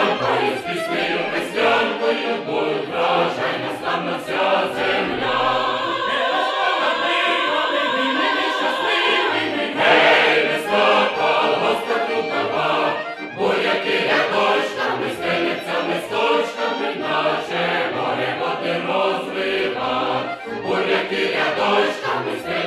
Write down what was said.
веснянкою, з піснею веснянкою, будь врожай нас славна вся земля. Гей, високо, Господь рукава, буряки рядочками, стеляться листочками, наче море води розлива. Буряки рядочками,